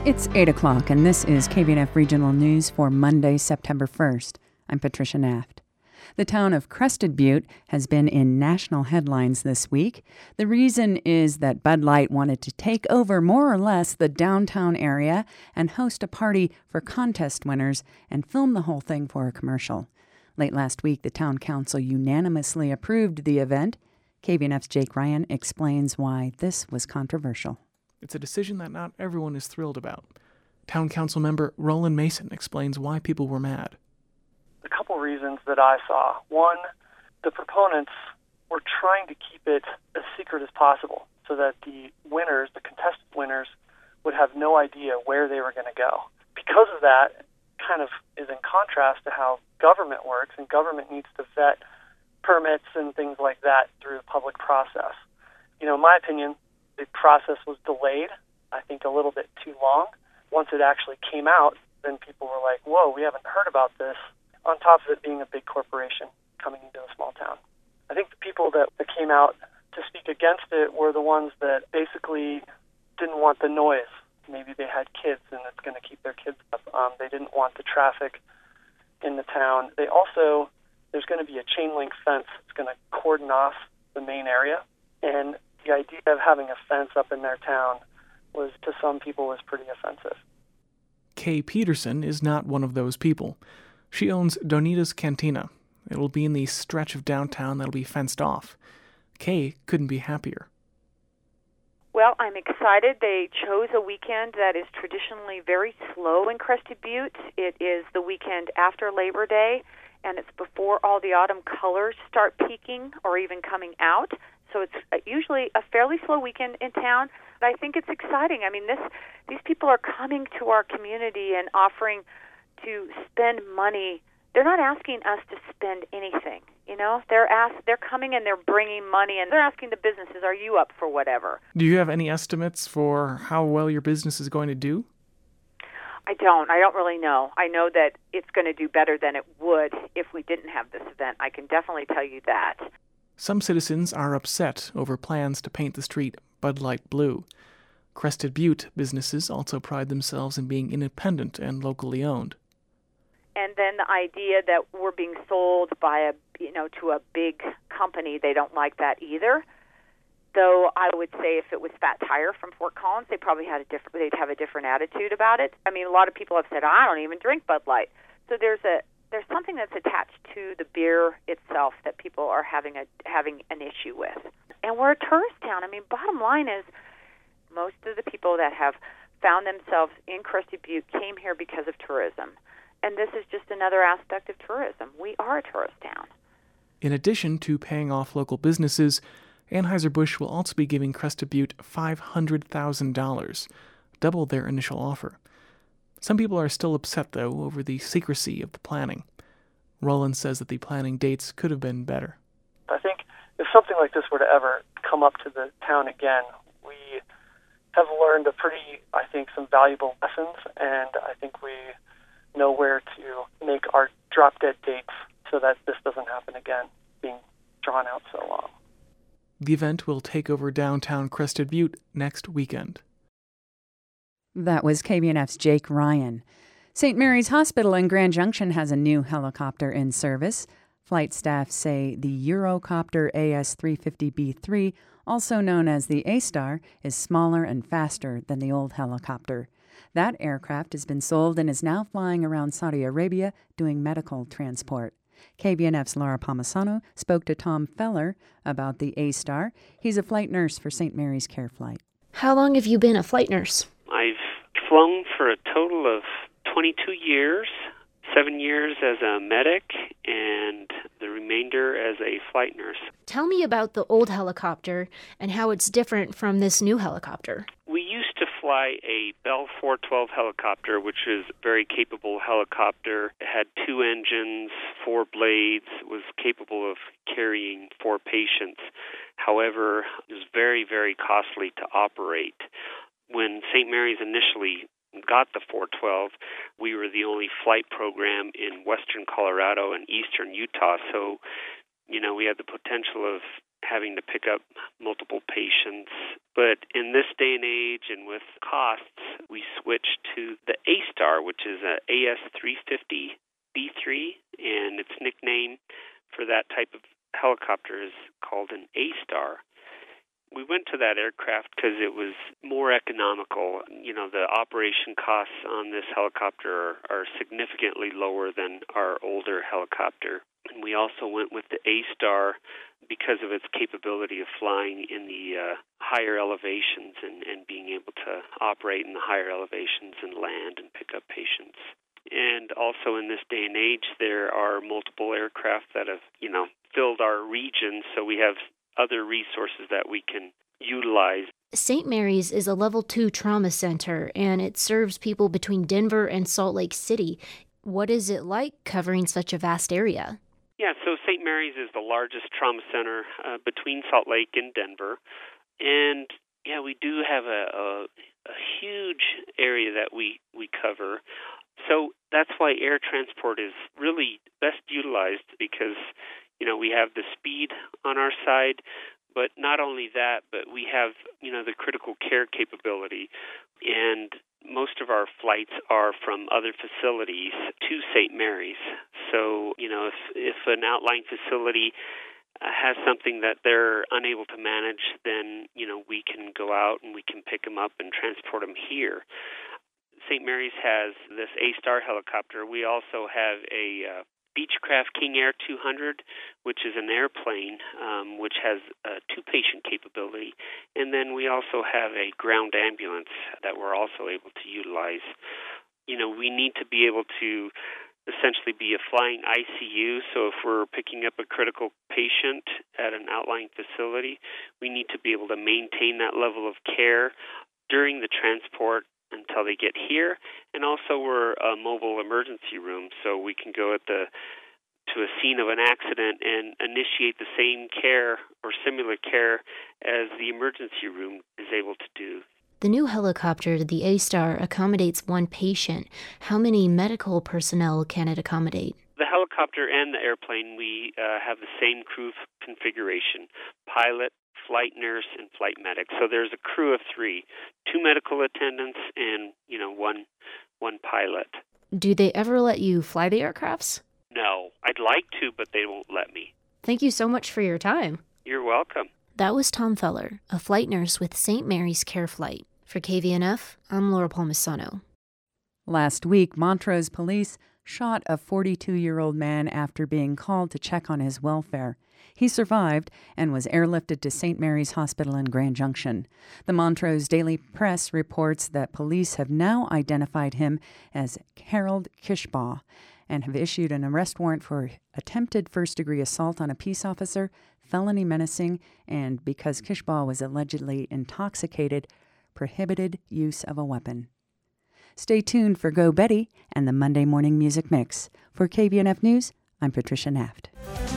It's 8 o'clock, and this is KBNF Regional News for Monday, September 1st. I'm Patricia Naft. The town of Crested Butte has been in national headlines this week. The reason is that Bud Light wanted to take over more or less the downtown area and host a party for contest winners and film the whole thing for a commercial. Late last week, the town council unanimously approved the event. KBNF's Jake Ryan explains why this was controversial. It's a decision that not everyone is thrilled about. Town council member Roland Mason explains why people were mad. A couple reasons that I saw. One, the proponents were trying to keep it as secret as possible so that the winners, the contested winners, would have no idea where they were going to go. Because of that, kind of is in contrast to how government works, and government needs to vet permits and things like that through the public process. In my opinion, the process was delayed, I think a little bit too long. Once it actually came out, then people were like, whoa, we haven't heard about this, on top of it being a big corporation coming into a small town. I think the people that came out to speak against it were the ones that basically didn't want the noise. Maybe they had kids and it's going to keep their kids up. They didn't want the traffic in the town. There's going to be a chain link fence that's going to cordon off the main area. And the idea of having a fence up in their town was, to some people, was pretty offensive. Kay Peterson is not one of those people. She owns Donita's Cantina. It'll be in the stretch of downtown that'll be fenced off. Kay couldn't be happier. Well, I'm excited. They chose a weekend that is traditionally very slow in Crested Butte. It is the weekend after Labor Day, and it's before all the autumn colors start peaking or even coming out. So it's usually a fairly slow weekend in town. But I think it's exciting. I mean, these people are coming to our community and offering to spend money. They're not asking us to spend anything. They're coming and they're bringing money, and they're asking the businesses, "Are you up for whatever?" Do you have any estimates for how well your business is going to do? I don't really know. I know that it's going to do better than it would if we didn't have this event. I can definitely tell you that. Some citizens are upset over plans to paint the street Bud Light blue. Crested Butte businesses also pride themselves in being independent and locally owned. And then the idea that we're being sold by to a big company, they don't like that either. Though I would say if it was Fat Tire from Fort Collins, they'd have a different attitude about it. I mean, a lot of people have said, I don't even drink Bud Light. So there's something that's attached to the beer itself that people are having an issue with. And we're a tourist town. I mean, bottom line is most of the people that have found themselves in Crested Butte came here because of tourism. And this is just another aspect of tourism. We are a tourist town. In addition to paying off local businesses, Anheuser-Busch will also be giving Crested Butte $500,000, double their initial offer. Some people are still upset, though, over the secrecy of the planning. Roland says that the planning dates could have been better. I think if something like this were to ever come up to the town again, we have learned some valuable lessons, and I think we know where to make our drop-dead dates so that this doesn't happen again, being drawn out so long. The event will take over downtown Crested Butte next weekend. That was KBNF's Jake Ryan. St. Mary's Hospital in Grand Junction has a new helicopter in service. Flight staff say the Eurocopter AS-350B3, also known as the A-Star, is smaller and faster than the old helicopter. That aircraft has been sold and is now flying around Saudi Arabia doing medical transport. KBNF's Laura Palmisano spoke to Tom Feller about the A-Star. He's a flight nurse for St. Mary's Care Flight. How long have you been a flight nurse? I've flown for a total of 22 years, 7 years as a medic, and the remainder as a flight nurse. Tell me about the old helicopter and how it's different from this new helicopter. We used to fly a Bell 412 helicopter, which is a very capable helicopter. It had 2 engines, 4 blades, was capable of carrying 4 patients. However, it was very, very costly to operate. When St. Mary's initially got the 412, we were the only flight program in western Colorado and eastern Utah, so we had the potential of having to pick up multiple patients. But in this day and age and with costs, we switched to the A-Star, which is an AS-350B3, and its nickname for that type of helicopter is called an A-Star. We went to that aircraft because it was more economical. The operation costs on this helicopter are significantly lower than our older helicopter. And we also went with the A-Star because of its capability of flying in the higher elevations and being able to operate in the higher elevations and land and pick up patients. And also in this day and age, there are multiple aircraft that have, filled our region, so we have other resources that we can utilize. St. Mary's is a level 2 trauma center, and it serves people between Denver and Salt Lake City. What is it like covering such a vast area? Yeah, so St. Mary's is the largest trauma center between Salt Lake and Denver. And, we do have a huge area that we cover. So that's why air transport is really best utilized because, we have the speed on our side, but not only that, but we have, the critical care capability. And most of our flights are from other facilities to St. Mary's. So, if an outlying facility has something that they're unable to manage, then, we can go out and we can pick them up and transport them here. St. Mary's has this A-Star helicopter. We also have a Beechcraft King Air 200, which is an airplane which has a two-patient capability. And then we also have a ground ambulance that we're also able to utilize. We need to be able to essentially be a flying ICU. So if we're picking up a critical patient at an outlying facility, we need to be able to maintain that level of care during the transport until they get here. And also we're a mobile emergency room, so we can go to a scene of an accident and initiate the same care or similar care as the emergency room is able to do. The new helicopter, the A-Star, accommodates one patient. How many medical personnel can it accommodate? The helicopter and the airplane, we have the same crew configuration: pilot, flight nurse, and flight medic. So there's a crew of 3, 2 medical attendants and, one pilot. Do they ever let you fly the aircrafts? No, I'd like to, but they won't let me. Thank you so much for your time. You're welcome. That was Tom Feller, a flight nurse with St. Mary's Care Flight. For KVNF, I'm Laura Palmisano. Last week, Montrose police shot a 42-year-old man after being called to check on his welfare. He survived and was airlifted to St. Mary's Hospital in Grand Junction. The Montrose Daily Press reports that police have now identified him as Harold Kishbaugh and have issued an arrest warrant for attempted first-degree assault on a peace officer, felony menacing, and, because Kishbaugh was allegedly intoxicated, prohibited use of a weapon. Stay tuned for Go Betty and the Monday Morning Music Mix. For KVNF News, I'm Patricia Naft.